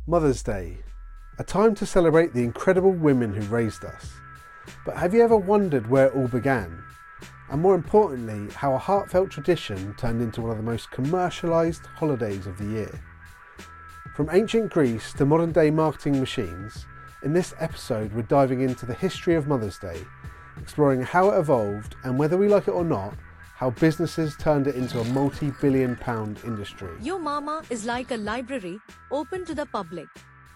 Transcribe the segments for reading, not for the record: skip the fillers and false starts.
Mother's Day, a time to celebrate the incredible women who raised us. But have you ever wondered where it all began? And more importantly, how a heartfelt tradition turned into one of the most commercialised holidays of the year. From ancient Greece to modern day marketing machines, in this episode we're diving into the history of Mother's Day, exploring how it evolved and, whether we like it or not, how businesses turned it into a multi-billion-pound industry. Your mama is like a library open to the public.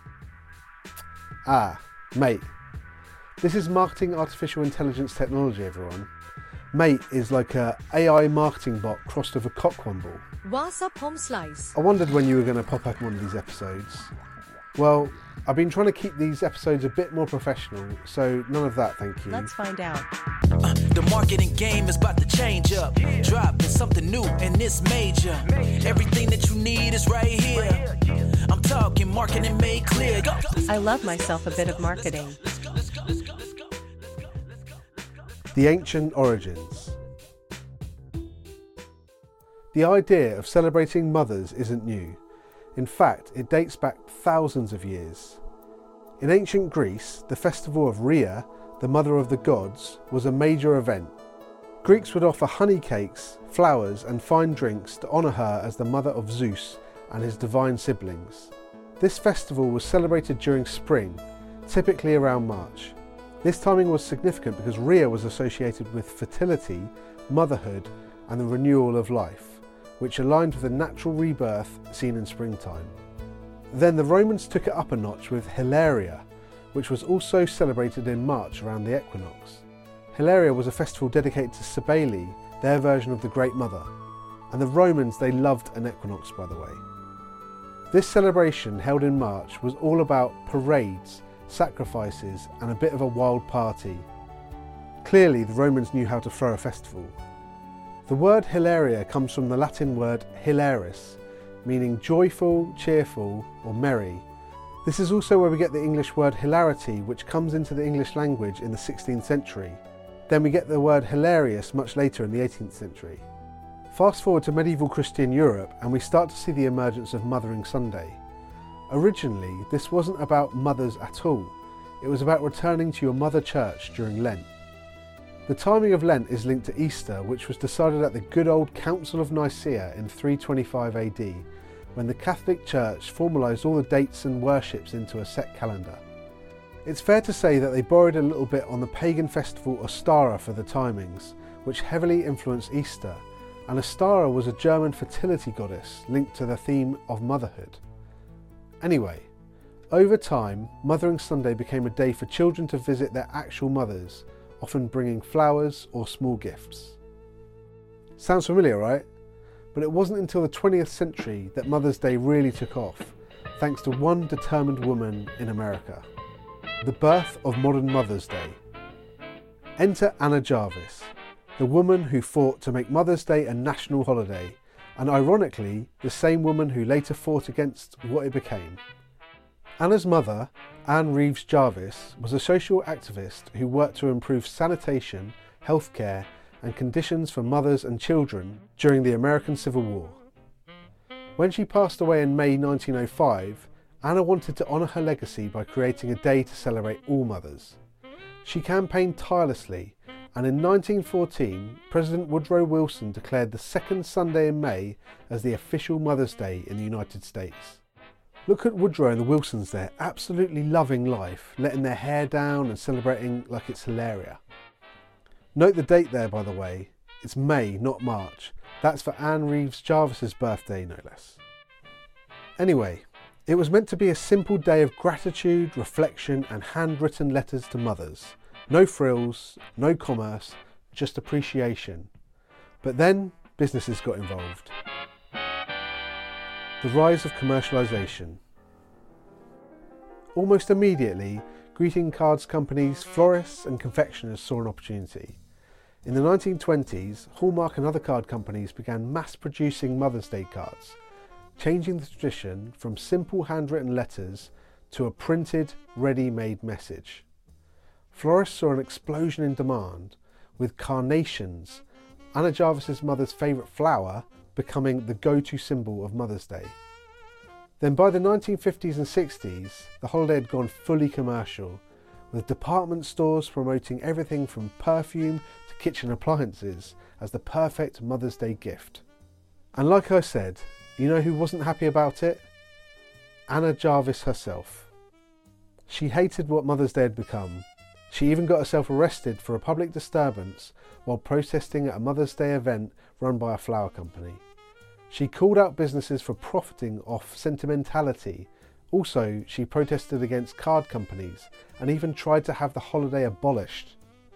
Mate. This is marketing artificial intelligence technology, everyone. Mate is like a AI marketing bot crossed with a cockwomble. What's up, home slice? I wondered when you were going to pop up in one of these episodes. Well, I've been trying to keep these episodes a bit more professional, so none of that, thank you. Let's find out. The marketing game is about to change up. Dropping something new and it's major. Everything that you need is right here. I'm talking marketing made clear. Go. I love myself a bit of marketing. The ancient origins. The idea of celebrating mothers isn't new. In fact, it dates back thousands of years. In ancient Greece, the festival of Rhea, the mother of the gods, was a major event. Greeks would offer honey cakes, flowers and fine drinks to honour her as the mother of Zeus and his divine siblings. This festival was celebrated during spring, typically around March. This timing was significant because Rhea was associated with fertility, motherhood and the renewal of life, which aligned with the natural rebirth seen in springtime. Then the Romans took it up a notch with Hilaria, which was also celebrated in March around the equinox. Hilaria was a festival dedicated to Cybele, their version of the Great Mother, and the Romans, they loved an equinox, by the way. This celebration, held in March, was all about parades, sacrifices and a bit of a wild party. Clearly the Romans knew how to throw a festival. The word Hilaria comes from the Latin word hilaris, meaning joyful, cheerful or merry. This is also where we get the English word hilarity, which comes into the English language in the 16th century. Then we get the word hilarious much later in the 18th century. Fast forward to medieval Christian Europe and we start to see the emergence of Mothering Sunday. Originally, this wasn't about mothers at all. It was about returning to your mother church during Lent. The timing of Lent is linked to Easter, which was decided at the good old Council of Nicaea in 325 AD, when the Catholic Church formalised all the dates and worships into a set calendar. It's fair to say that they borrowed a little bit on the pagan festival Ostara for the timings, which heavily influenced Easter, and Ostara was a German fertility goddess linked to the theme of motherhood. Anyway, over time, Mothering Sunday became a day for children to visit their actual mothers, often bringing flowers or small gifts. Sounds familiar, right? But it wasn't until the 20th century that Mother's Day really took off, thanks to one determined woman in America. The birth of modern Mother's Day. Enter Anna Jarvis, the woman who fought to make Mother's Day a national holiday, and ironically, the same woman who later fought against what it became. Anna's mother, Anne Reeves Jarvis, was a social activist who worked to improve sanitation, healthcare, and conditions for mothers and children during the American Civil War. When she passed away in May 1905, Anna wanted to honour her legacy by creating a day to celebrate all mothers. She campaigned tirelessly, and in 1914, President Woodrow Wilson declared the second Sunday in May as the official Mother's Day in the United States. Look at Woodrow and the Wilsons there, absolutely loving life, letting their hair down and celebrating like it's Hilaria. Note the date there, by the way. It's May, not March. That's for Anne Reeves Jarvis's birthday, no less. Anyway, it was meant to be a simple day of gratitude, reflection and handwritten letters to mothers. No frills, no commerce, just appreciation. But then businesses got involved. The rise of commercialisation. Almost immediately, greeting cards companies, florists and confectioners saw an opportunity. In the 1920s, Hallmark and other card companies began mass producing Mother's Day cards, changing the tradition from simple handwritten letters to a printed, ready-made message. Florists saw an explosion in demand, with carnations, Anna Jarvis's mother's favourite flower, becoming the go-to symbol of Mother's Day. Then by the 1950s and 60s, the holiday had gone fully commercial, with department stores promoting everything from perfume to kitchen appliances as the perfect Mother's Day gift. And like I said, you know who wasn't happy about it? Anna Jarvis herself. She hated what Mother's Day had become. She even got herself arrested for a public disturbance while protesting at a Mother's Day event run by a flower company. She called out businesses for profiting off sentimentality. Also, she protested against card companies and even tried to have the holiday abolished.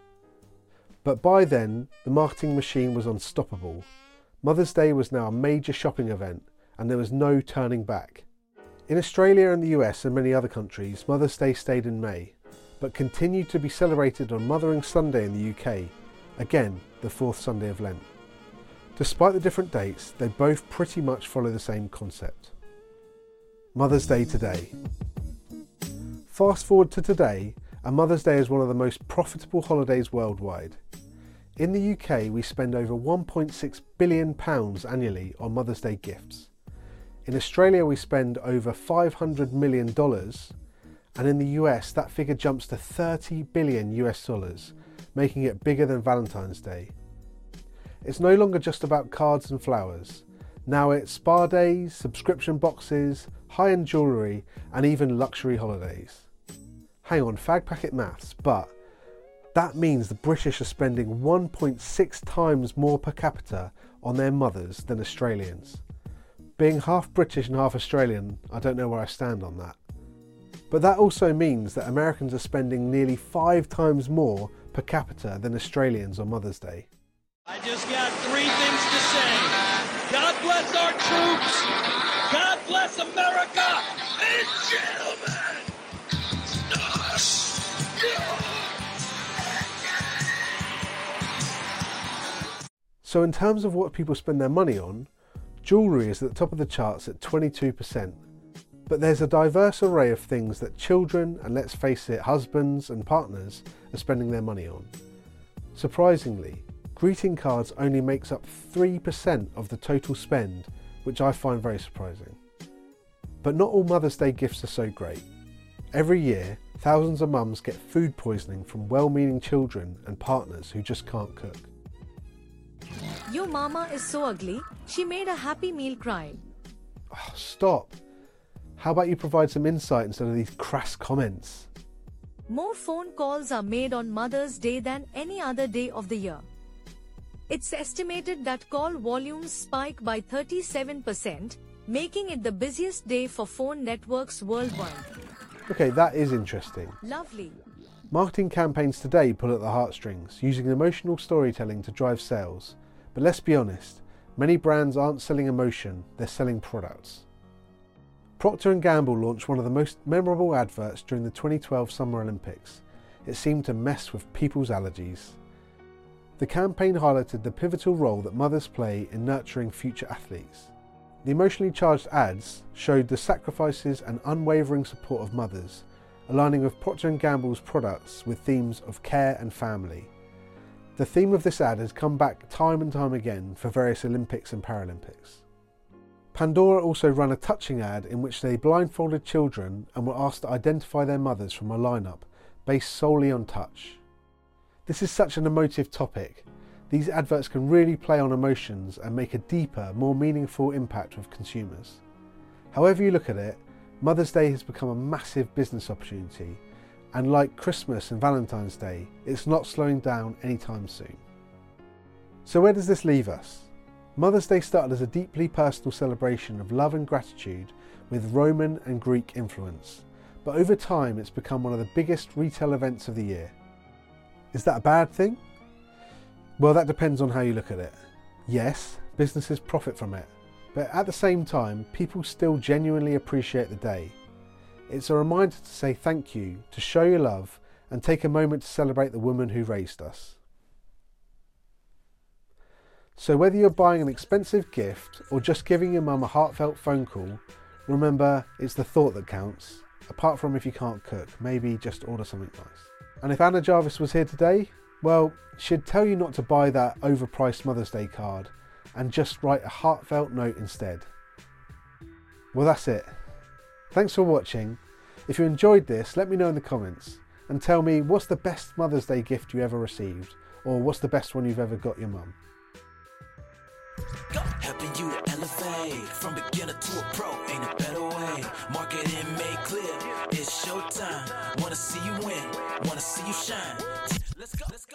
But by then, the marketing machine was unstoppable. Mother's Day was now a major shopping event and there was no turning back. In Australia and the US and many other countries, Mother's Day stayed in May, but continued to be celebrated on Mothering Sunday in the UK, again the fourth Sunday of Lent. Despite the different dates, they both pretty much follow the same concept. Mother's Day today. Fast forward to today, and Mother's Day is one of the most profitable holidays worldwide. In the UK, we spend over £1.6 billion annually on Mother's Day gifts. In Australia, we spend over $500 million, and in the US, that figure jumps to $30 billion US, making it bigger than Valentine's Day. It's no longer just about cards and flowers. Now it's spa days, subscription boxes, high-end jewellery, and even luxury holidays. Hang on, fag packet maths, but that means the British are spending 1.6 times more per capita on their mothers than Australians. Being half British and half Australian, I don't know where I stand on that. But that also means that Americans are spending nearly 5 times more per capita than Australians on Mother's Day. I just got 3 things to say. God bless our troops. God bless America. And gentlemen. So in terms of what people spend their money on, jewellery is at the top of the charts at 22%. But there's a diverse array of things that children, and let's face it, husbands and partners are spending their money on. Surprisingly, greeting cards only makes up 3% of the total spend, which I find very surprising. But not all Mother's Day gifts are so great. Every year, thousands of mums get food poisoning from well-meaning children and partners who just can't cook. Your mama is so ugly, she made a Happy Meal cry. Oh, stop. How about you provide some insight instead of these crass comments? More phone calls are made on Mother's Day than any other day of the year. It's estimated that call volumes spike by 37%, making it the busiest day for phone networks worldwide. Okay, that is interesting. Lovely. Marketing campaigns today pull at the heartstrings, using emotional storytelling to drive sales. But let's be honest, many brands aren't selling emotion, they're selling products. Procter & Gamble launched one of the most memorable adverts during the 2012 Summer Olympics. It seemed to mess with people's allergies. The campaign highlighted the pivotal role that mothers play in nurturing future athletes. The emotionally charged ads showed the sacrifices and unwavering support of mothers, aligning with Procter & Gamble's products with themes of care and family. The theme of this ad has come back time and time again for various Olympics and Paralympics. Pandora also ran a touching ad in which they blindfolded children and were asked to identify their mothers from a lineup based solely on touch. This is such an emotive topic. These adverts can really play on emotions and make a deeper, more meaningful impact with consumers. However you look at it, Mother's Day has become a massive business opportunity, and like Christmas and Valentine's Day, it's not slowing down anytime soon. So where does this leave us? Mother's Day started as a deeply personal celebration of love and gratitude with Roman and Greek influence, but over time it's become one of the biggest retail events of the year. Is that a bad thing? Well, that depends on how you look at it. Yes, businesses profit from it, but at the same time, people still genuinely appreciate the day. It's a reminder to say thank you, to show your love, and take a moment to celebrate the woman who raised us. So whether you're buying an expensive gift or just giving your mum a heartfelt phone call, remember, it's the thought that counts. Apart from if you can't cook, maybe just order something nice. And if Anna Jarvis was here today, well, she'd tell you not to buy that overpriced Mother's Day card and just write a heartfelt note instead. Well, that's it. Thanks for watching. If you enjoyed this, let me know in the comments and tell me what's the best Mother's Day gift you ever received, or what's the best one you've ever got your mum. Helping you to elevate from beginner to a pro, ain't a better way. Marketing made clear, it's showtime. Wanna see you win, wanna see you shine. Let's go.